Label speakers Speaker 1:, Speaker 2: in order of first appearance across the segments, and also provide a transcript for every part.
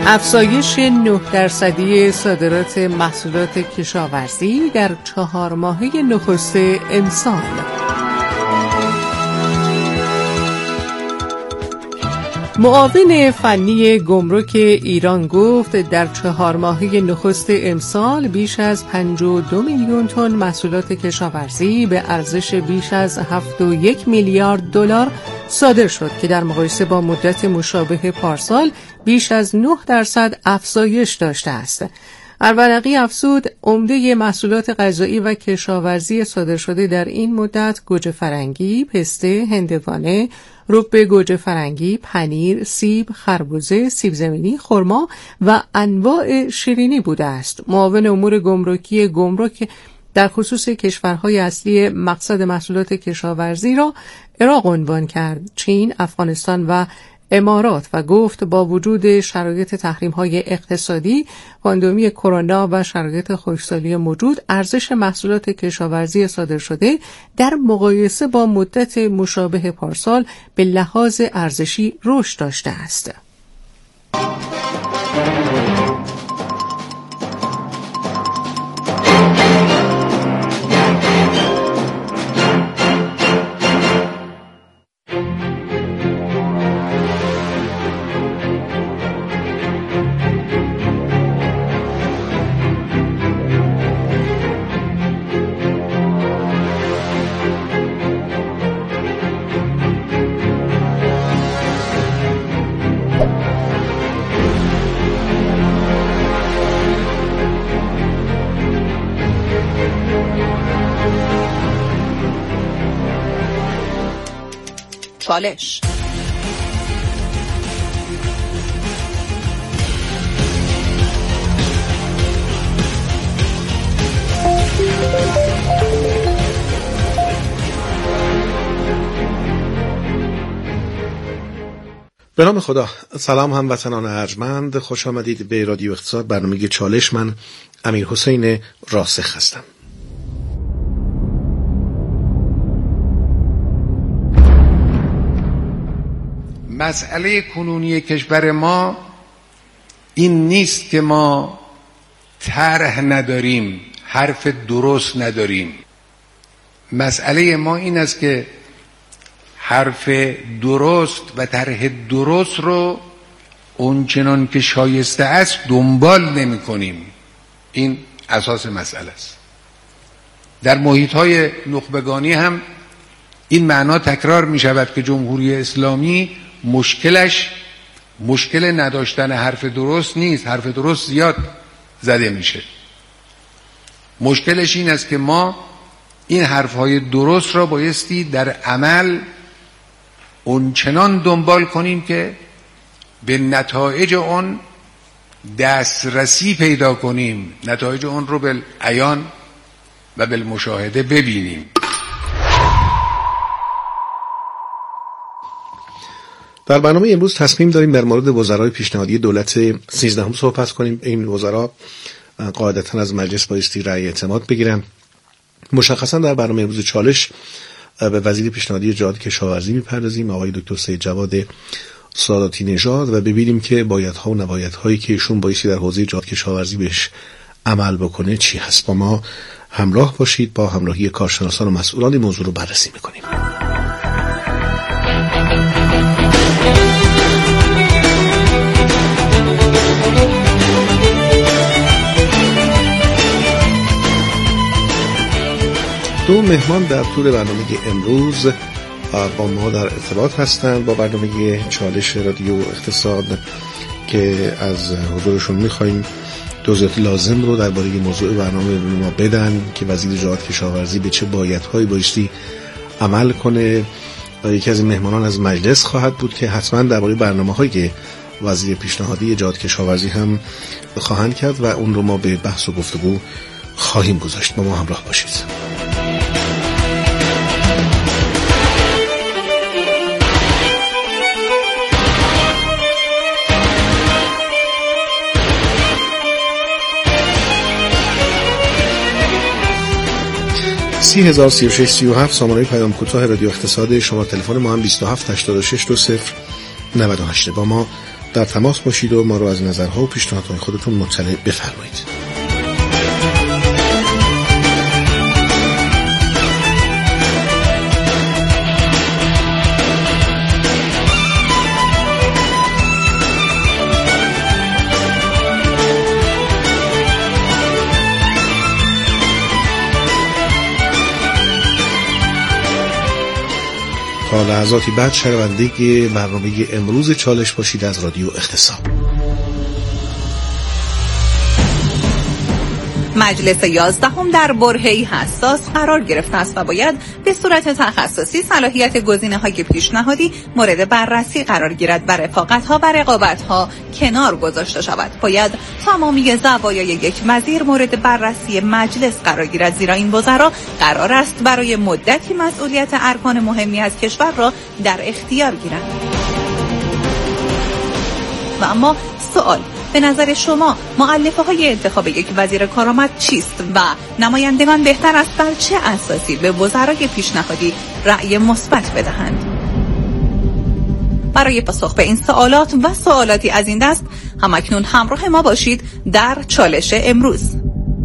Speaker 1: افزایش 9% صادرات محصولات کشاورزی در 4 ماهه نخست امسال. معاون فنی گمرک ایران گفت در 4 ماهه نخست امسال بیش از 52 میلیون تن محصولات کشاورزی به ارزش بیش از 7.1 میلیارد دلار صادر شد که در مقایسه با مدت مشابه پارسال بیش از 9% افزایش داشته است. الورقی افزود عمده محصولات غذایی و کشاورزی صادر شده در این مدت گوجه فرنگی، پسته، هندوانه، رب گوجه فرنگی، پنیر، سیب، خربزه، سیب زمینی، خرما و انواع شیرینی بوده است. معاون امور گمرکی گمرک در خصوص کشورهای اصلی مقصد محصولات کشاورزی را عراق عنوان کرد، چین، افغانستان و امارات و گفت با وجود شرایط تحریم‌های اقتصادی، پاندمی کرونا و شرایط خشکسالی موجود، ارزش محصولات کشاورزی صادر شده در مقایسه با مدت مشابه پارسال به لحاظ ارزشی رشد داشته است.
Speaker 2: چالش.
Speaker 3: به نام خدا. سلام هموطنان ارجمند، خوش آمدید به رادیو اقتصاد، برنامه چالش. من امیر حسین راسخ هستم.
Speaker 4: مسئله کنونی کشور ما این نیست که ما طرح نداریم، حرف درست نداریم. مسئله ما این است که حرف درست و طرح درست رو اونچنان که شایسته است دنبال نمی کنیم. این اساس مسئله است. در محیط‌های نخبگانی هم این معنا تکرار می شود که جمهوری اسلامی مشکلش مشکل نداشتن حرف درست نیست. حرف درست زیاد زده میشه. مشکلش این است که ما این حرفهای درست را بایستی در عمل اونچنان دنبال کنیم که به نتایج اون دسترسی پیدا کنیم، نتایج اون رو بالعیان و بالمشاهده ببینیم.
Speaker 3: در برنامه امروز تصمیم داریم در مورد وزرای پیشنهادی دولت 13 صحبت کنیم. این وزرا قاعدتاً از مجلس بایستی رأی اعتماد بگیرن. مشخصاً در برنامه امروز چالش به وزیر پیشنهادی جهاد کشاورزی میپردازیم، آقای دکتر سید جواد ساداتی نژاد، و ببینیم که بایدها و نبایدهایی که ایشون بایستی در حوزه جهاد کشاورزی بهش عمل بکنه چی هست. با ما همراه باشید. با همراهی کارشناسان و مسئولان این موضوع رو بررسی میکنیم. دو مهمان در طول برنامه امروز با ما در ارتباط هستند با برنامه چالش رادیو اقتصاد که از حضورشون میخوایم توضیحات لازم رو درباره موضوع برنامه به ما بدن که وزیر جهاد کشاورزی به چه بایدهایی بایستی عمل کنه. یکی از این مهمانان از مجلس خواهد بود که حتما درباره برنامه‌هایی که وزیر پیشنهادی جهاد کشاورزی هم خواهند کرد و اون رو ما به بحث و گفتگو خواهیم گذاشت. با ما همراه باشید. سامانه پیام کوتاه رادیو اقتصاد. شما تلفن ما هم 27 86 20 98. با ما در تماس باشید و ما رو از نظرها و پیشنهادهای خودتون مطلع بفرمایید. تا لحظاتی بعد شنونده برنامه امروز چالش باشید از رادیو اقتصاد.
Speaker 2: مجلس 11 در برهه‌ای حساس قرار گرفته است و باید به صورت تخصصی صلاحیت گزینه‌های پیشنهادی مورد بررسی قرار گیرد و رفاقت‌ها و رقابت‌ها کنار گذاشته شود. باید تمامی زوایای یک وزیر مورد بررسی مجلس قرار گیرد، زیرا این وزرا قرار است برای مدتی مسئولیت ارکان مهمی از کشور را در اختیار گیرند. و اما سوال، به نظر شما مؤلفه‌های انتخاب یک وزیر کارآمد چیست و نمایندگان بهتر است بر چه اساسی به وزرای پیشنهادی رأی مثبت بدهند؟ برای پاسخ به این سوالات و سوالاتی از این دست همکنون همراه ما باشید در چالش امروز.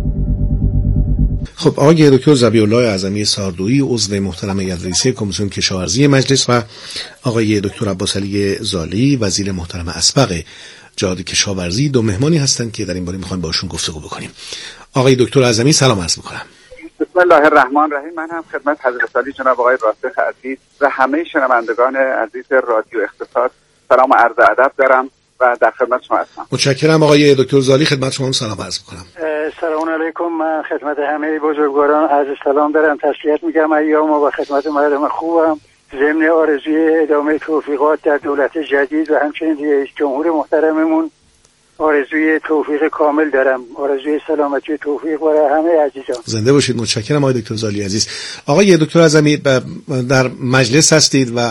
Speaker 3: خب آقای دکتر ذبیح‌الله اعظمی ساردویی عضو محترم هیئت رئیسه کمیسیون کشاورزی مجلس و آقای دکتر عباسعلی زالی وزیر محترم اسبق جهاد کشاورزی دو مهمانی هستند که در این باره می‌خوایم باشون گفتگو بکنیم. آقای دکتر اعظمی سلام عرض می‌کنم.
Speaker 5: بسم الله الرحمن الرحیم. من هم خدمت حضرت عالی جناب آقای راسخ عزیز و همه شنوندگان عزیز رادیو اقتصاد سلام و عرض ادب دارم و در خدمت شما هستم.
Speaker 3: متشکرم. آقای دکتر زالی خدمت شما سلام عرض می‌کنم.
Speaker 6: سلام علیکم. من خدمت همه بزرگواران عرض سلام دارم، تسلیت میگم ایام و خدمت مردم خوبم. ضمن آرزوی ادامه توفیقات در دولت جدید و همچنین رئیس جمهور محترممون آرزوی توفیق کامل دارم، آرزوی سلامتی و توفیق برای همه عزیزان.
Speaker 3: زنده باشید. متشکرم آقای دکتر زالی عزیز. آقای دکتر اعظمی در مجلس هستید و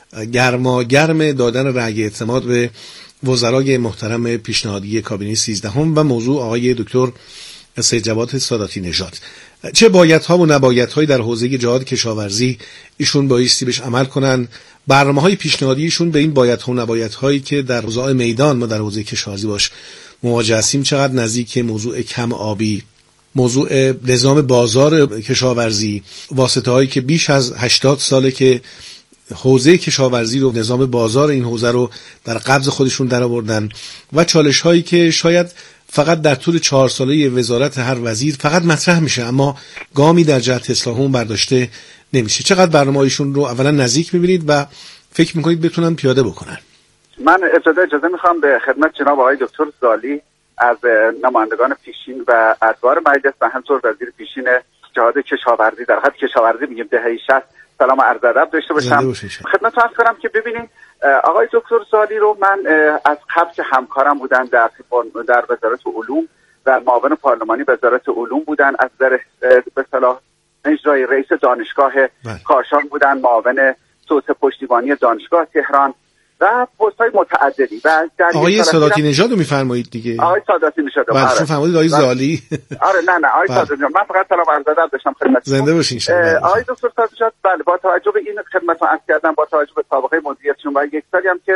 Speaker 3: گرم دادن رأی اعتماد به وزرای محترم پیشنهادی کابینه 13 و موضوع آقای دکتر سید جواد ساداتی نژاد. چه بایدها و نبایدهایی در حوزه جهاد کشاورزی ایشون بایستی بهش عمل کنن؟ برنامه‌های پیشنهادی ایشون به این بایدها و نبایدهایی که در اوضاع میدان ما در حوزه کشاورزی باش مواجه هستیم چقدر نزدیک موضوع کم آبی، موضوع نظام بازار کشاورزی، واسطه‌هایی که بیش از 80 ساله که حوزه کشاورزی رو، نظام بازار این حوزه رو در قبض خودشون درآوردن و چالش‌هایی که شاید فقط در طول 4 ساله وزارت هر وزیر فقط مطرح میشه اما گامی در جهت اصلاح اون برداشته نمیشه. چقدر برنامه‌هایشون رو اولا نزدیک می‌بینید و فکر می‌کنید بتونن پیاده بکنن؟
Speaker 5: من اجازه میخوام به خدمت جناب آقای دکتر زالی از نمایندگان پیشین و ادوار مجلس و همینطور وزیر پیشین جهاد کشاورزی در حد کشاورزی میگیم دهه 60 سلام و عرض ادب داشته باشم. خدمتتون عرض کنم که ببینید آقای دکتر زالی رو من از قبل که همکارم بودن در وزارت علوم و معاون پارلمانی وزارت علوم بودن، از نظر به اصطلاح اجرای رئیس دانشگاه کاشان بودن، معاون صوت پشتیبانی دانشگاه تهران و پست‌های متعددی. و
Speaker 3: آقای ساداتی نژاد رو می‌فرمایید دیگه؟
Speaker 5: آقای ساداتی نژاد.
Speaker 3: بله شما فرمودید آقای زالی.
Speaker 5: آره نه آقای ساداتی نژاد. من فقط سلام عرض ادب داشتم خدمت.
Speaker 3: زنده باشین.
Speaker 5: آقای دکتر ساداتی نژاد بله با توجه به این خدمتتون عرض کردم، با توجه به سابقه مدیریتشون و یک سالی هم که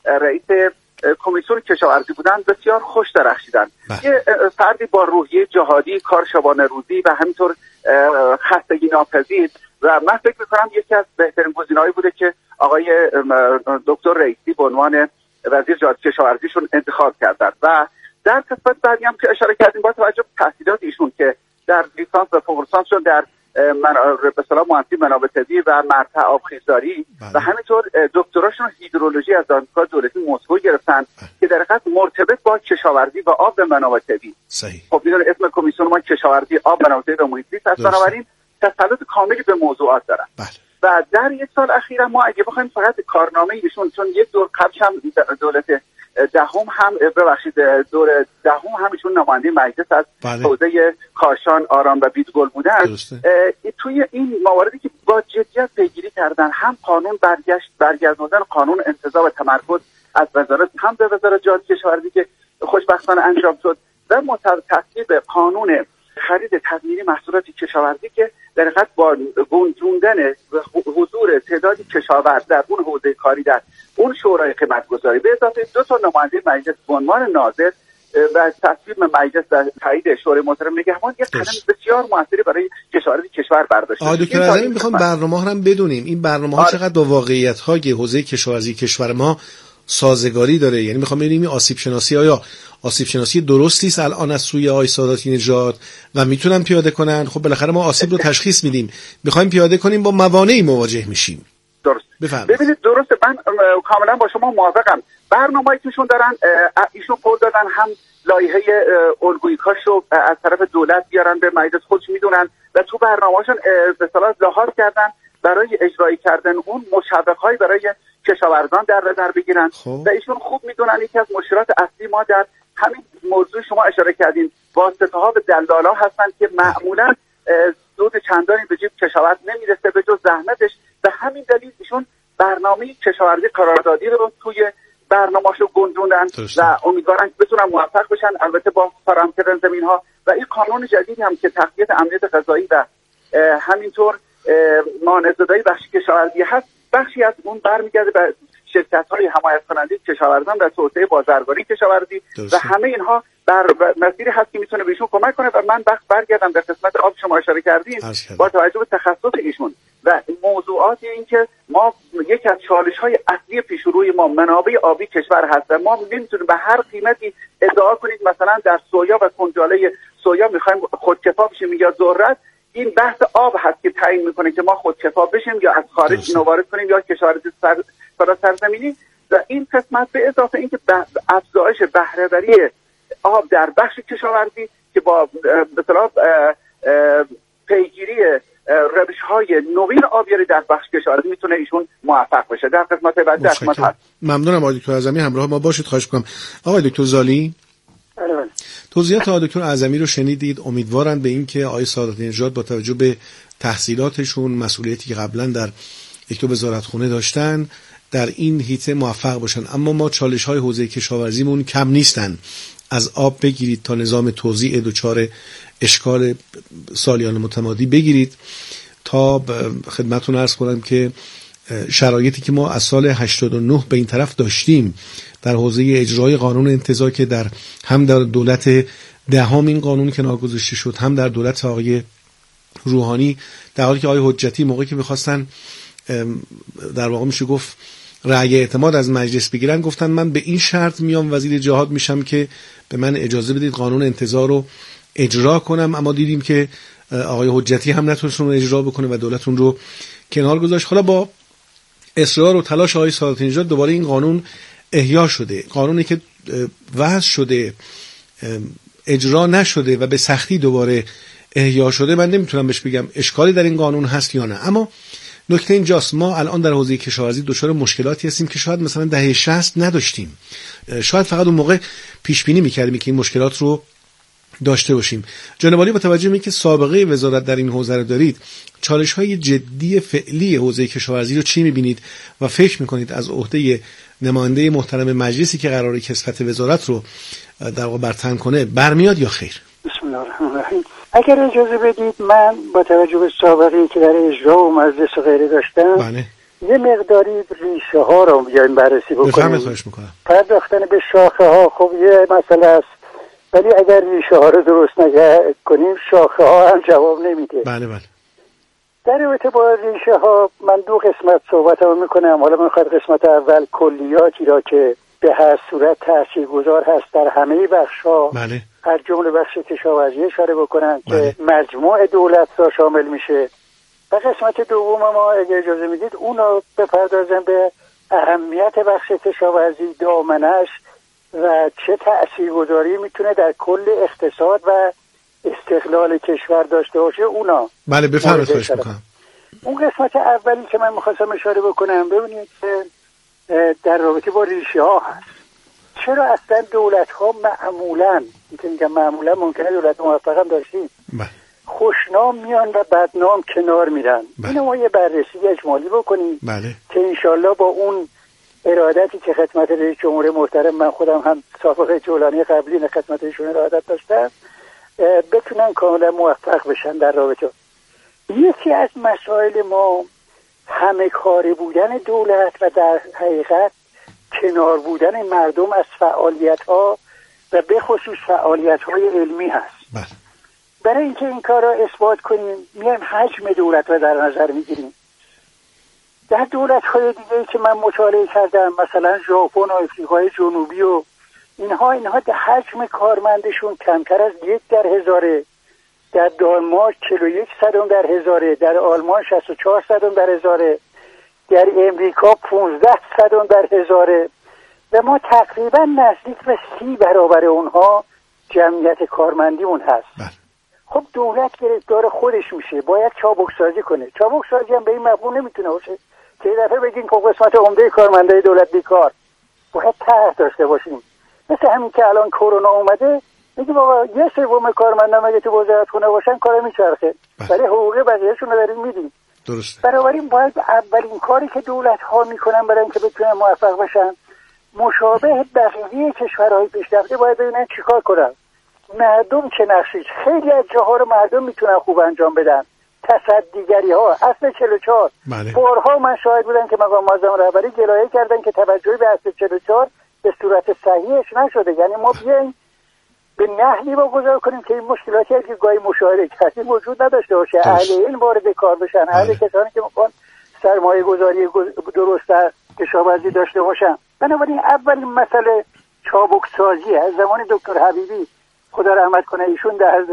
Speaker 5: رئیس کمیسیون کشاورزی بودن بسیار خوش درخشیدن. یه فردی با روحیه جهادی، کار شبانه روزی و همینطور خستگی ناپذیر و من فکر می‌کنم یکی از بهترین گزینه‌هایی بوده که آقای دکتر رئیسی به عنوان وزیر جهاد کشاورزیشون انتخاب کردند. و در قسمت بعدی هم که اشاره کردیم با توجه به تحصیلات ایشون که در لیسانس و فوق لیسانسشون در به اصطلاح مهندسی منابع طبیعی و مرتع آبخیزداری و همینطور دکتراشون هیدرولوژی از دانشگاه دولتی مسکو گرفتن که در حقیقت مرتبط با کشاورزی و آب و منابع طبیعی. خب میدونید اسم کمیسیون ما کشاورزی، آب، منابع طبیعی و محیط زیست است، بنابراین تسلط کاملی به موضوعات دارن. و در یک سال اخیر ما اگه بخوایم فقط کارنامه ایشون، چون یک دور قبل هم دولت دور دهم همشون نماینده مجلس از حوزه کاشان، آرام و بیدگل بودن، توی این مواردی که با جدیت پیگیری کردن، هم قانون برگردوندن قانون انتزاع و تمرکز از وزارت هم به وزارت جهاد کشاورزی که خوشبختانه انجام شد و تصویب قانون خرید تضمینی محصولات کشاورزی که در حقیقت با گنجوندن حضور تعدادی کشاورز در اون حوزه کاری در اون شورای قیمتگذاری به اضافه 2 نماینده مجلس به عنوان ناظر و تصویب مجلس در تایید شورای محترم نگهبان یک قدم بسیار موثری برای کشاورزی کشور برداشته.
Speaker 3: دکتر اعظمی میخوام برنامه هم بدونیم این برنامه ها چقدر با واقعیت های حوزه کشاورزی کشور ما سازگاری داره. یعنی میخوام ببینیم این آسیب شناسی آیا آسیب شناسی درستی است الان از سوی آقای ساداتی نژاد و میتونن پیاده کنن؟ خب بالاخره ما آسیب رو تشخیص میدیم، میخوایم پیاده کنیم، با موانعی مواجه میشیم.
Speaker 5: درست.
Speaker 3: بفرمایید.
Speaker 5: ببینید درسته، من کاملا با شما موافقم. برنامه‌ای که ایشون دارن، ایشون قول دادن هم لایحه الگوی کاش رو از طرف دولت بیارن به مجلس، خودش میدونن و تو برنامه‌هاشون به اصطلاح لحاظ کردن برای اجرایی کردن اون مشوق‌های برای کشاورزان در نظر بگیرن. و ایشون خوب میدونن یکی از مشکلات اصلی ما در همین موضوع شما اشاره کردین واسطه‌ها به دلالا هستن که معمولا سود چندانی به جیب کشاورز نمیرسه به جز زحمتش. به همین دلیل ایشون برنامه کشاورزی قراردادی رو توی برنامه‌شو گنجوندن و امیدوارن که بتونن موفق بشن، البته با فراهم کردن زمین‌ها. و این قانون جدیدی هم که تقویت امنیت غذایی و همینطور مانع‌زدایی بخش کشاورزی هست، بخشی از اون برمیگرده به شرکت‌های حمایت کننده کشاورزان در توسعه بازرگانی کشاورزی و همه اینها در مسیری هست که میتونه بهشون کمک کنه. و من برگردم در قسمت آب شما اشاره کردین با توجه به تخصص ایشون و موضوعات این که ما یکی از چالش‌های اصلی پیش روی ما منابع آبی کشور هست و ما نمیتونیم به هر قیمتی ادعا کنید مثلا در سویا و کنجاله سویا می‌خوایم خودکفا بشیم یا ذرت. این بحث آب هست که تعیین میکنه که ما خودکفا بشیم یا از خارج نوارد کنیم یا کشاورزی سرزمینی. و این قسمت به اضافه اینکه افزایش بهره‌وری آب در بخش کشاورزی که با به اصطلاح پیگیری روش‌های نوین آبیاری در بخش کشاورزی میتونه ایشون موفق بشه. در قسمت بعد در قسمت هست.
Speaker 3: ممنونم آقای دکتر اعظمی، همراه ما باشید. خواهش می‌کنم. آقای دکتر زالی، توضیحات آقای دکتر اعظمی رو شنیدید. امیدوارم به این که آقای ساداتی نژاد با توجه به تحصیلاتشون، مسئولیتی که قبلا در یک دو وزارتخونه داشتن، در این حیطه موفق باشن. اما ما چالش‌های حوزه کشاورزیمون کم نیستن. از آب بگیرید تا نظام توزیع دچار اشکال سالیان متمادی بگیرید تا خدمتتون عرض کنم که شرایطی که ما از سال 89 به این طرف داشتیم در حوزه اجرای قانون انتزاع که در هم در دولت دهم این قانون کنار گذاشته شد، هم در دولت آقای روحانی، در حالی که آقای حجتی موقعی که می‌خواستن در واقع میشه گفت رأی اعتماد از مجلس بگیرن، گفتن من به این شرط میام وزیر جهاد میشم که به من اجازه بدید قانون انتزاع رو اجرا کنم. اما دیدیم که آقای حجتی هم نتونست اون اجرا بکنه و دولت اون رو کنار گذاشت. حالا با اصرار و تلاش آقای ساداتی نژاد دوباره این قانون احیا شده. قانونی که وضع شده اجرا نشده و به سختی دوباره احیا شده. من نمیتونم بهش بگم اشکالی در این قانون هست یا نه، اما نکته اینجاست ما الان در حوزه کشاورزی دچار مشکلاتی هستیم که شاید مثلا دهه 60 نداشتیم. شاید فقط اون موقع پیش بینی می‌کردیم که این مشکلات رو داشته باشیم. جناب عالی، با توجه به اینکه سابقه وزارت در این حوزه رو دارید، چالش‌های جدی فعلی حوزه کشاورزی رو چی می‌بینید و فکر می‌کنید از عهده نماینده محترم مجلسی که قراره کسفت وزارت رو در واقع برتن کنه برمیاد یا خیر؟
Speaker 6: بسم الله الرحمن الرحیم. اگر اجازه بدید من با توجه به سابقه‌ای که در اجرا و مجلس و غیره داشتم یه مقداری ریشه ها رو بیایم بررسی بکنیم.
Speaker 3: خواهش می‌کنم.
Speaker 6: پرداختن به شاخه ها خب یه مسئله است، ولی اگر ریشه ها رو درست کنیم شاخه ها هم جواب نمیده.
Speaker 3: بله.
Speaker 6: در رابطه با ریشه ها من دو قسمت صحبتم میکنم. حالا من میخوام قسمت اول کلیاتی را که به هر صورت تاثیرگذار هست در همه بخش‌ها،
Speaker 3: بله،
Speaker 6: هر جمله بخش کشاورزی اشاره بکنم که مجموع دولت را شامل میشه. و قسمت دوم ما اگه اجازه میدید اون رو بپردازم به اهمیت بخش کشاورزی، دامنش و چه تاثیرگذاری میتونه در کل اقتصاد و استقلال کشور داشته باشه. اونا
Speaker 3: بله بفرمایید. خواهش میکنم.
Speaker 6: اون قسمت اولی که من میخواستم اشاره بکنم، ببینید که در رابطه با ریشه ها هست. چرا اصلا دولت ها معمولا ممکنه دولت موفق هم داشتیم خوشنام میان و بدنام کنار میرن. اینو ما یه بررسی اجمالی بکنیم که انشالله با اون ارادتی که خدمت رئیس جمهور محترم، من خودم هم سابقه جولانی قبلی خدمت ایشون ارادت داشتم، بتونن کاملا موفق بشن در رابطه. یکی از مسائل ما همه کاره بودن دولت و در حقیقت کنار بودن مردم از فعالیت‌ها و به خصوص فعالیت‌های علمی هست. برای اینکه این کار را اثبات کنیم میایم حجم دولت را در نظر میگیریم. در دولت‌های دیگه که من مطالعه کردم، مثلا ژاپن و آفریقای جنوبی و اینها در حجم کارمندشون کمتر از 1/1000، در دانمارک 41/1000، در آلمان 64/1000، در امریکا 15/1000 و ما تقریبا نزدیک به 30 برابر اونها جمعیت کارمندی اون هست. خب دولت گرفتار خودش میشه، باید چابکسازی کنه. چابکسازی هم به این مفهوم نمیتونه باشه که یه دفعه بگیم که قسمت عمده کارمندای دولت بیکار. باید طرح داشته باشیم. مثل همین که الان کرونا اومده میگیم آقا 1/3 کارمندان اگه تو وزارتخونه باشن کار میچرخه، ولی حقوق بقیه‌شون رو داریم میدیم.
Speaker 3: درسته.
Speaker 6: بنابراین باید اولین کاری که دولت ها میکنن برای اینکه بتونن موفق بشن، مشابه بقیه کشورهای پیشرفته باید ببینن چیکار کنن. مردم چه نقشی، خیلی از جاها رو مردم میتونن خوب انجام بدن. تصدیگری ها اصل 44 بارها من شاهد بودم که مقام معظم رهبری گلایه کردن که توجهی به اصل 44 به صورت صحیحش نشده. یعنی ما بیایم به نحوی واگذار کنیم که این مشکلاتی که گاهی مشاهده کردیم وجود نداشته باشه. اهل علم وارد کار بشن، اهل کسانی که میخوان سرمایه گذاری درست در کشاورزی داشته باشن. بنابراین اولین مسئله چابکسازی. از زمان دکتر حبیبی خدا رحمت کنه، ایشون در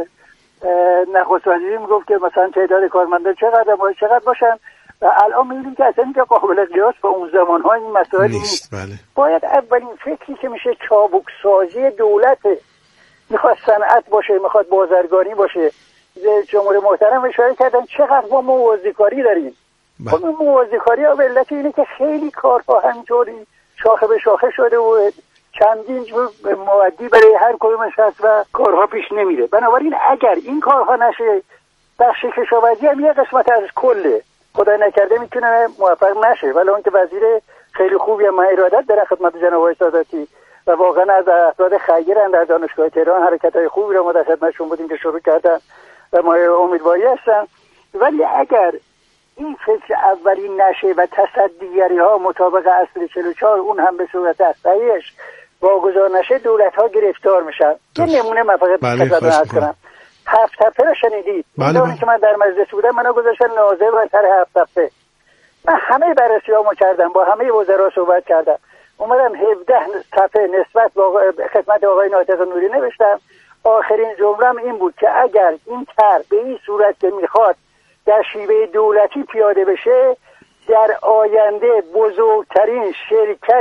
Speaker 6: نخست وزیری میگفت که مثلا تعداد کارمندان چقدر باشن و الان می‌بینیم که اصلا اینجا قابل قیاس با اون زمان‌ها این مسائل نیست. باید اولین فکری که میشه چابکسازی دولته. میخواد صنعت باشه، میخواد بازرگانی باشه. جمهور محترم اشاره کردن چقدر ما موازیکاری داریم. خب این موازیکاری ها به علت اینه که خیلی کارها همینطوری شاخه به شاخه شده و چندین جور مودی برای هر کدومش هست و کارها پیش نمیره. بنابراین اگر این کارها نشه، بخش کشاورزی هم یه قسمت از کله، خدای نکرده میتونه موفق نشه. ولی اون که وزیر خیلی خوبی هم من ارادت دارم خدمت جناب آقای ساداتی و واقعا از افراد خیرن در دانشگاه تهران، حرکت‌های خوبی رو ما در خدمتشون بودیم که شروع کردن و ما امیدواری هستن. ولی اگر این فکر اولی نشه و تصدیگری ها مطابق اصل 44 اون هم به صورت اصلیش واگذار نشه، دولت ها گرفتار میشن. یه نمونه من فقط خدمت کنم. هفت تپه رو شنیدید؟ اون که من در مجلس بودم منو گذاشتن ناظر بر سر هفت تپه. من همه بررسیامو کردم، با همه وزرا صحبت کردم، اومدم 17 صفحه نسبت با خدمت آقای ناطق نوری نوشتم. آخرین جمله‌ام این بود که اگر این طرح به این صورت که میخواد در شیوه دولتی پیاده بشه، در آینده بزرگترین شرکت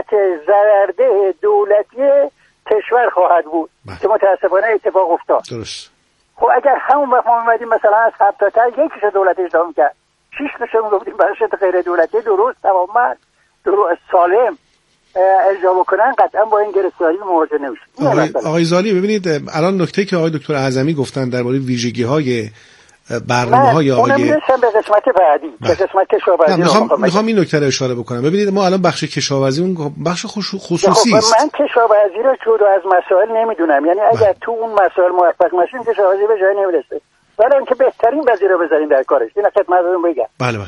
Speaker 6: ضررده دولتی کشور خواهد بود که متاسفانه اتفاق افتاد.
Speaker 3: درست.
Speaker 6: خب اگر همون وقت ما اومدیم مثلا از 7 تا یکیش دولت اجرا کرد، 6 تاشون گفتیم برای شرکت غیر دولتی درست تماما درست سالم اجرا بکنن، قطعا با این گرفتاری مواجه نمیشه.
Speaker 3: آقای زالی ببینید الان نکته که آقای دکتر اعظمی گفتن درباره ویژگی‌های برنامه‌های آقای
Speaker 6: اونم به قسمت بعدی به قسمت کشاورزی
Speaker 3: میخوام این نکته رو اشاره بکنم. ببینید ما الان بخش کشاورزی اون بخش خصوصی است.
Speaker 6: من کشاورزی رو جدا از مسائل نمیدونم، یعنی اگر تو اون مسائل موفق نشیم کشاورزی به جای نمیرسه. ولی اینکه بهترین وزیر رو بذاریم در کارش، این خدمتتون بگم.
Speaker 3: بله.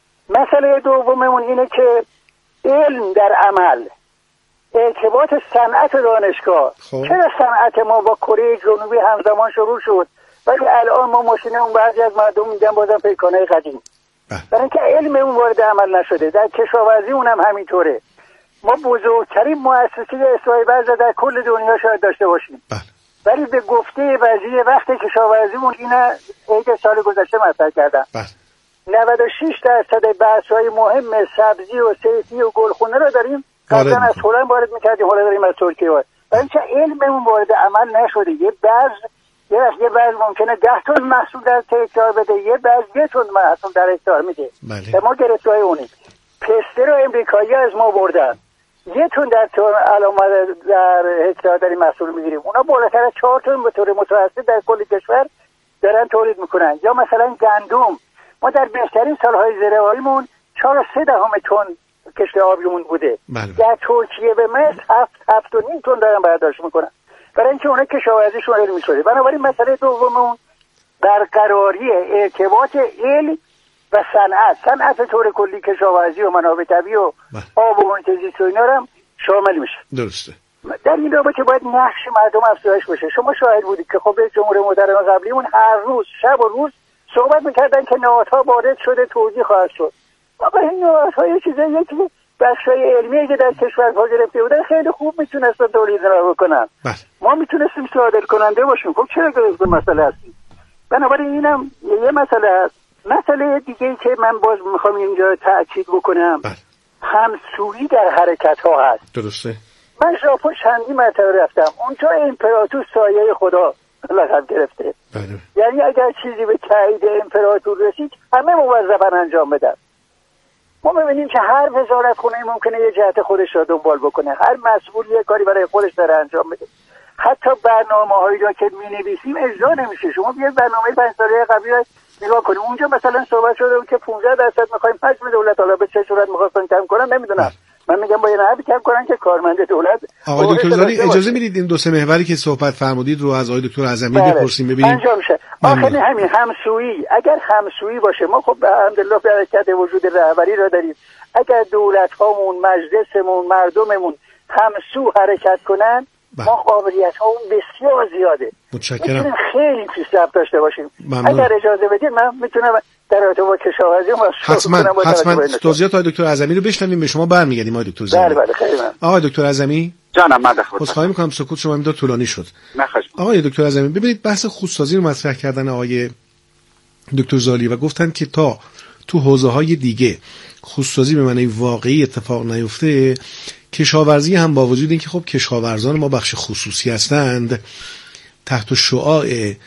Speaker 6: مسئله دوممون اینه که علم در عمل، ارتباط صنعت و دانشگاه. چرا صنعت ما با کره جنوبی همزمان شروع شد ولی الان ما ماشین اون بعضی از مردم میگن بازم پیکانه قدیم؟ برای اینکه علم اون وارد عمل نشده. در کشاورزی اونم همینطوره. ما بزرگترین مؤسسه اصلاح بذر در کل دنیا شاید داشته باشیم، ولی به گفته وزیر وقت کشاورزیمون اینا عید سال گذشته مطرح کردن 96% بحث‌های مهم سبزی و صیفی و گلخونه رو داریم قبلا از هلند وارد می‌کردیم، حالا داریم از ترکیه وارد. برای اینکه علممون وارد عمل نشده. یه بعض ممکنه 10 تن محصول در هکتار بده، یه بعض 1 تن محصول در هکتار میده. ما گرفتار اونیم. پسته رو امریکایی از ما بردن، 1 تن در هکتار داریم محصول میگیریم. اونا بالاتر از 4 تن به طور متوسط در کل کشور دارن تولید میکنن. یا مثلا گندم، ما در بهترین سالهای زراعیمون 4.3 تن کشت آبیمون بوده. در ترکیه به مصر 7.5 تن دارن برداشت میکنن، برای اینکه اونا کشاورزیشون علمی شده. بنابراین مسئله دوممون برقراری ارتباط علم و صنعت طور کلی کشاورزی و منابع طبیعی و آب و محیط زیست و اینا هم شامل میشه.
Speaker 3: درسته.
Speaker 6: در این رابطه باید نقش مردم افزایش بشه. شما شاهد بودید که خب رئیس جمهور محترم قبلیمون هر روز شب و روز صحبت میکردن که نهادها وارد شده توزیع خواهد شد. اما این نهادها یه چیزاییه که بخشای علمی که در کشورها گرفته بودن خیلی خوب میتونستن تولید را بکنن. ما میتونستیم صادر کننده باشیم. خب چرا گرفت مسئله هستیم؟ بنابراین اینم یه مسئله است. مسئله دیگه که من باز میخوام اینجا تاکید بکنم همسویی در حرکت ها هست.
Speaker 3: درسته.
Speaker 6: من ژاپن چندین مرتبه رفتم. اونجا امپراتور سایه خدا لقب گرفته. یعنی اگر چیزی به تایید امپراتور رسید همه موظفن انجام بدن. ما می‌بینیم که هر وزارتخونه ممکنه یه جهت خودش را دنبال بکنه، هر مسئول یه کاری برای خودش داره انجام بده. حتی برنامه‌هایی را که می‌نویسیم اجرا نمیشه. شما بیاید برنامه 5 ساله قبلی را نگاه کنید. اونجا مثلا صحبت شده که 15% می‌خوایم حجم دولت، حالا به چه صورت می‌خواستن کم کنن نمیدونم. من میگم باید نهبی کم کنن که کارمند دولت.
Speaker 3: آقای دکتر زالی اجازه میدید این 2-3 محوری که صحبت فرمودید رو از آقای دکتر اعظمی بپرسیم ببینیم
Speaker 6: انجام شه. آخه همین همسویی، اگر همسویی باشه، ما خب الحمدلله برکت وجود رهبری را داریم. اگر دولت هامون، مجلسمون، مردممون همسو حرکت کنن ما قابلیت ها بسیار زیاده.
Speaker 3: متشکرم.
Speaker 6: خیلی پیشرفت داشته باشیم. اگر اجازه بدید من میتونم در رابطه با کشاورزی
Speaker 3: حتما توضیحات آقای دکتر اعظمی رو بشنویم، به شما برمیگردیم آقای دکتر زالی.
Speaker 6: بله خیلی ممنون.
Speaker 3: آقای دکتر اعظمی
Speaker 5: جانم من خودم
Speaker 3: خواهی می‌کنم سکوت شما مقدار طولانی شد.
Speaker 5: نخواهش.
Speaker 3: آقای دکتر اعظمی ببینید بحث خودسازی رو مطرح کردن آقای دکتر زالی و گفتن که تا تو حوزه‌های دیگه خودسازی به معنی واقعی اتفاق نیفته، کشاورزی هم با وجود اینکه خب کشاورزان ما بخش خصوصی هستند تحت شعاع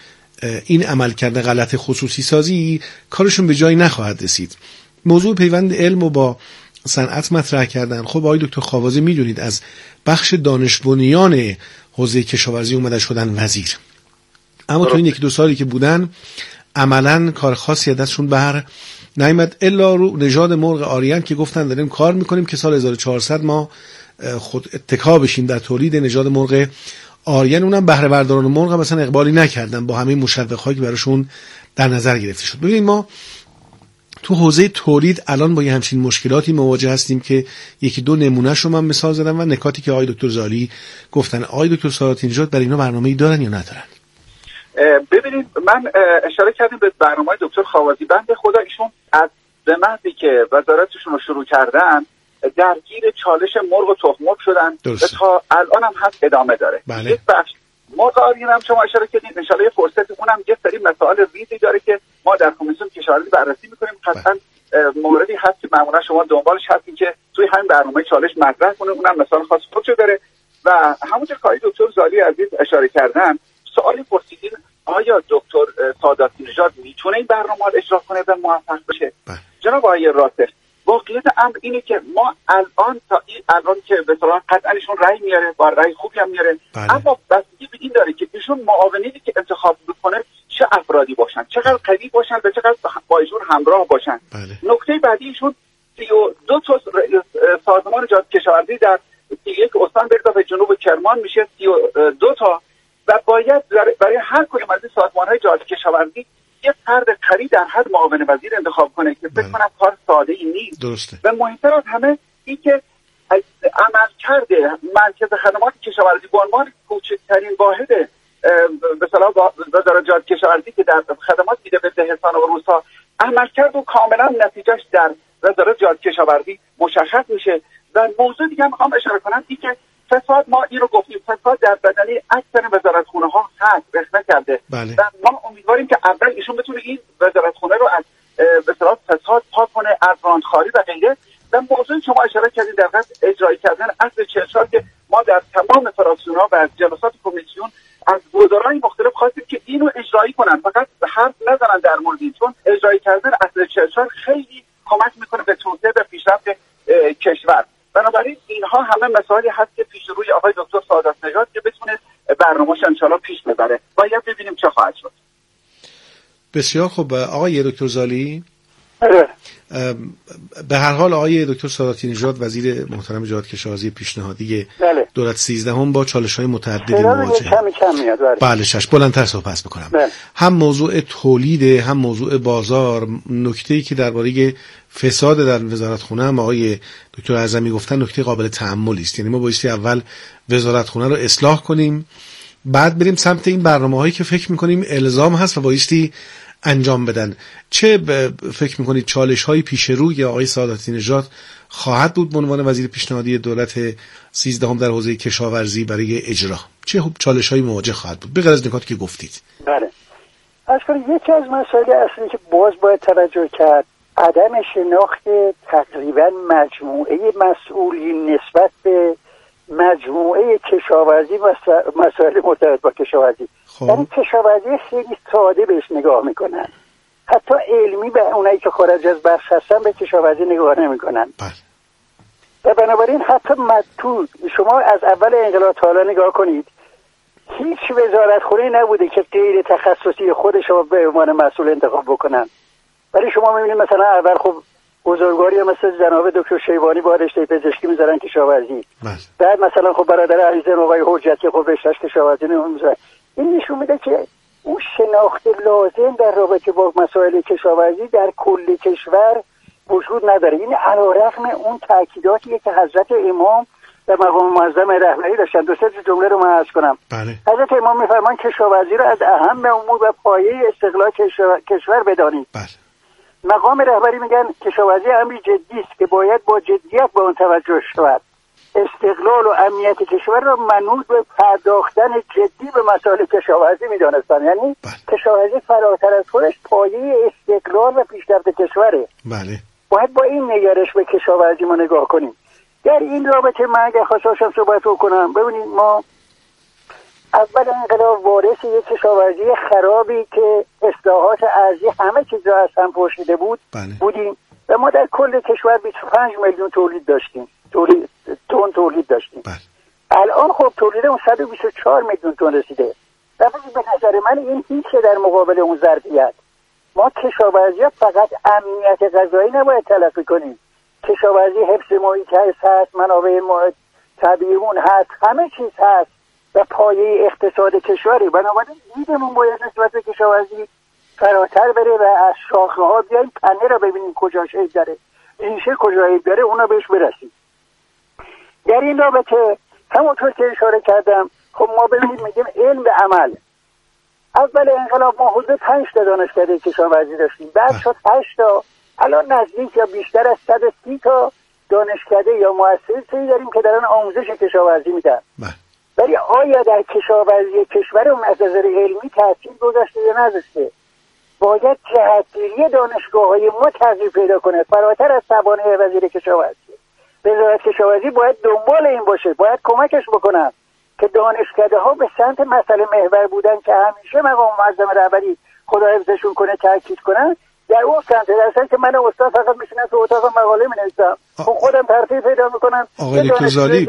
Speaker 3: این عملکرد غلط خصوصی سازی کارشون به جایی نخواهد رسید. موضوع پیوند علم و با صنعت مطرح کردن. خب آقای دکتر خاوازی میدونید از بخش دانش بنیان حوزه کشاورزی اومدن شدن وزیر، اما تو این 1-2 سالی که بودن عملاً کار خاصی دستشون بر نیامد الا رو نژاد مرغ آریان که گفتن داریم کار میکنیم که سال 1400 ما خود اتکا بشیم در تولید نژاد مرغ آریان. اونم بهره برداران مرغ مثلا اقبالی نکردن با همه مشوق‌هایی که براشون در نظر گرفته شد. ببینید ما تو حوزه تولید الان با یه همچین مشکلاتی مواجه هستیم که 1-2 نمونهش رو من مثال زدم و نکاتی که آقای دکتر زالی گفتن. آقای دکتر سادات نژاد برای اینا برنامه‌ای دارن یا ندارن؟
Speaker 5: ببینید من اشاره کردم به برنامه دکتر خاوازی. بنده خدا ایشون از به محضی که وزارتشون رو شروع کردن درگیر چالش مرغ و تخم مرغ شدن و تا الان هم هست ادامه داره.
Speaker 3: بله.
Speaker 5: یک بخش مرغ آریان هم شما اشاره کردید، ان شاءالله فرصت اونم یه سری مسائل ریزی داره که ما در کمیسیون کشاورزی بررسی میکنیم. قطعا موردی هست که معمولا شما دنبالش هستین که توی همین برنامه چالش مطرح کنه، اونم مثال خاص خودشو داره. و همونجور که دکتر زالی عزیز اشاره کردن سوالی پرسیدین آیا دکتر سادات نژاد میتونه این برنامه رو اجرا کنه و موفق بشه؟ جناب آقای راسخ، واقعیت امر اینه که ما الان که به صلاح قطعا ایشون رأی میاره، با رأی خوبی هم میاره، اما بستگی به این داره که ایشون معاونینی که انتخاب میکنه چه افرادی باشن، چقدر قوی باشن و چقدر با ایشون همراه باشن. نکته بعدی ایشون 32 تا سازمان جهاد کشاورزی در 31 استان به اضافه جنوب کرمان میشه 32 تا و باید برای هر کدوم از این سازمان‌های جهاد کشاورزی یک فرد قوی در حد معاون وزیر انتخاب کنه که فکر کنم کار ساده ای نیست.
Speaker 3: درسته.
Speaker 5: و مهمتر از همه این که عملکرد مرکز خدمات کشاورزی به عنوان کوچکترین واحد به اصطلاح وزارت جهاد کشاورزی که در خدمات میده به دهستان و روستا عملکرد و کاملا نتیجهش در وزارت جهاد کشاورزی مشخص میشه. و موضوع دیگه میخوام اشاره کنم این که فساد، ما این رو گفتیم، فساد در بدنه اکثر وزارتخونه ها هست، رخ نکرده.
Speaker 3: بله.
Speaker 5: و ما امیدواریم که اول ایشون بتونه این وزارتخونه رو از به اصطلاح فساد پاک کنه، از راندخواری و غیره. و موضوع شما اشاره کردید در قصد اجرایی کردن اصل 44 که ما در تمام فراکسیون‌ها و جلسات کمیسیون از وزرای مختلف خواستیم که اینو اجرایی کنن، فقط حرف نزنن در مورد این، چون اجرایی کردن اصل 44 خیلی کمک میکنه به توسعه و پیشرفت کشور. بنابراین اینها همه مسائلی هست که پیش روی آقای دکتر سادات نژاد که بتونه برنامه‌اش ان شاءالله پیش ببره. باید ببینیم چه خواهد شد.
Speaker 3: بسیار خوب. آقای دکتر زالی به هر حال آقای دکتر ساداتی نژاد وزیر محترم جهاد کشاورزی پیشنهادی دولت 13 با چالش‌های متعددی مواجهه. بله شش بلندتر صحبت بکنم. هم موضوع تولید، هم موضوع بازار. نکته‌ای که درباره فساد در وزارتخونه هم آقای دکتر اعظمی گفتن نکته قابل تأملی است. یعنی ما بایستی اول وزارتخونه رو اصلاح کنیم، بعد بریم سمت این برنامه‌هایی که فکر می‌کنیم الزام هست و بایستی انجام بدن. چه فکر میکنید چالش‌های پیش روی آقای ساداتی نژاد خواهد بود به عنوان وزیر پیشنهادی دولت 13 در حوزه کشاورزی برای اجرا؟ چه چالش‌هایی مواجه خواهد بود به غیر از نکاتی که گفتید؟
Speaker 6: بله. اصلا یکی از مسائل اصلی که باز باید توجه کرد عدم شناخت تقریبا مجموعه مسئولین نسبت به مجموعه کشاورزی مسائل مرتبط با کشاورزی. یعنی کشاورزی خیلی ساده بهش نگاه میکنن، حتی علمی به اونایی که خارج از بحث هستن به کشاورزی نگاه نمیکنن. و بنابراین حتی شما از اول انقلاب تا حالا نگاه کنید هیچ وزارتخونه نبوده که غیر تخصصی خودش رو به عنوان مسئول انتخاب بکنن. ولی شما میبینید مثلا اول خب بزرگواری مثل جناب دکتر شیبانی با رشته پزشکی میذارن کشاورزی، بعد مثلا خب برادر علیزاده آقای حجتی خب رشتهش کشاورزی میذارن. این نشون میده که اون شناخت لازم در رابطه با مسائل کشاورزی در کل کشور وجود نداره. این علیرغم اون تاکیداتیه که حضرت امام در مقام معظم رهبری داشتن. دو سه جمله رو من عرض کنم. حضرت امام میفرمان کشاورزی رو از اهم امور و پایه استقلال کشور بدانید. مقام رهبری میگن کشاورزی امری جدی است که باید با جدیت به آن توجه شود. استقلال و امنیت کشور را منوط به پرداختن جدی به مسائل کشاورزی میدانستن. یعنی کشاورزی فراتر از خودش پایه استقلال و پیشرفت کشوره. باید با این نگرش به کشاورزی ما نگاه کنیم. در این رابطه من اگر خواستم صحبت کنم، ببینید ما اول انقلاب وارث یک کشاورزی خرابی که اصلاحات ارضی همه چیز را از هم پوشیده بودیم و ما در کل کشور 25 میلیون تولید داشتیم، تولید داشتیم. الان خب تولید اون 124 میلیون تن رسیده. و به نظر من این هیچه در مقابل اون ظرفیت. ما کشاورزی فقط امنیت غذایی نباید تلقی کنیم. کشاورزی حفظ محیط هست، منابع طبیعی هست، همه چیز هست و پایه اقتصاد کشوری. بنابراین دیدمون باید نسبت به کشاورزی فراتر بره و از شاخه ها بیاییم تنه را ببینیم کجاش عیب داره، ریشه کجا عیب داره، اونا بهش برسیم. در این رابطه همونطور که اشاره کردم خب ما ببینید میگیم علم به عمل. اول انقلاب ما حدود 5 تا دانشکده کشاورزی داشتیم، بعد شد 8 تا، الان نزدیک یا بیشتر از 130 تا دانشکده یا مؤسسه‌ای داریم که دارن آموزش کشاورزی میدن. ولی آیا در کشاورزی کشورمون از نظر علمی تاثیر گذاشته یا نذاشته؟ باید جهتگیری دانشگاه‌های ما تغییر پیدا کنه فراتر از توانایی وزیر کشاورزی. وزارت کشاورزی باید دنبال این باشه، باید کمکش بکنن که دانشکده‌ها به سمت مسئله محور بودن که همیشه مقام معظم رهبری خدا حفظشون کنه تاکید کنن، در اون سمت درصد که من استاد فقط میشینم تو اتاق مقاله می‌نویسم، خودم ترتیب پیدا می‌کنم.
Speaker 3: آقای دکتر ظالی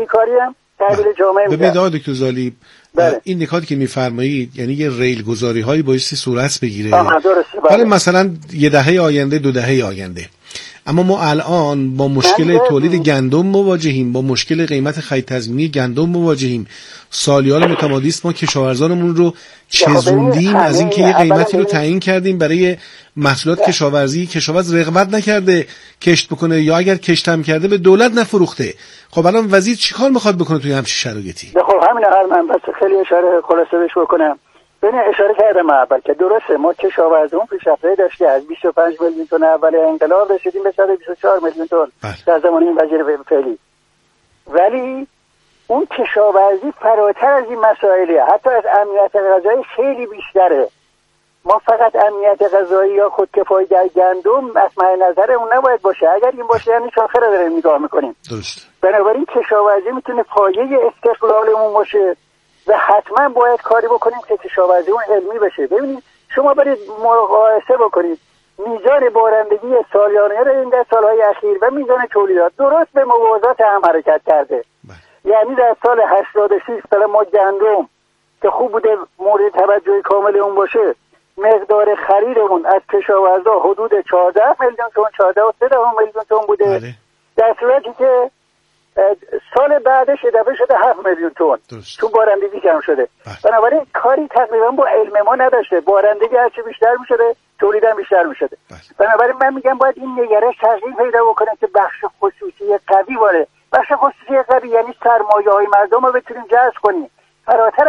Speaker 6: ببینید
Speaker 3: آقای دکتر ظالی این نکاتی که میفرمایید یعنی یه ریل گذاری هایی بایستی صورت بگیره. حالا مثلا یه دهه آینده، 2 دهه آینده، اما ما الان با مشکل تولید گندم مواجهیم، با مشکل قیمت خرید تضمینی گندم مواجهیم. سالیان متمادی است ما کشاورزانمون رو چزوندیم از اینکه یه قیمتی رو تعیین کردیم برای محصولات کشاورزی. کشاورز رغبت نکرده کشت بکنه یا اگر کشت هم کرده به دولت نفروخته. خب الان وزیر چیکار میخواد بکنه توی همچین شرایطی؟
Speaker 6: خب همین من بس خیلی اشاره خلاصه بهش بکنم. ببین اشاره کردم اول که درسته ما کشاورزیمون پیشرفت داشته، از 25 میلیون تن اول انقلاب رسیدیم به 124 میلیون تن در زمان این وزیر فعلی. ولی اون کشاورزی فراتر از این مسائله، حتی از امنیت غذایی خیلی بیشتره. ما فقط امنیت غذایی یا خودکفایی در گندم مطمع نظر اون نباید باشه. اگر این باشه یعنی شاخه را داریم نگاه میکنیم.
Speaker 3: درست.
Speaker 6: بنابراین کشاورزی میتونه پایه استقلالمون باشه و حتما باید کاری بکنیم که کشاورزی اون علمی بشه. ببینید شما برید مقایسه بکنید میزان بارندگی سالیانه را این در سالهای اخیر و میزان تولیدات درست به موازات هم حرکت کرده. یعنی در سال 86 سال ما گندم که خوب بوده مورد توجه کامل اون باشه مقدار خریدمون از کشاورزا حدود 14 میلیون تومان 14.3 میلیون تومان بوده.
Speaker 3: بله.
Speaker 6: در صورتی که سال بعدش اضافه شده 7 میلیون تومان چون بارندگی کم شده. بنابراین کاری تقریبا با علم ما نداشته. بارندگی هرچی بیشتر میشده تولیدم بیشتر میشده. بنابراین من میگم باید این نگرش تغییر پیدا بکنه که بخش خصوصی قوی باشه. بخش خصوصی قوی یعنی سرمایه‌های مردم رو بتونیم جذب کنیم. فراتر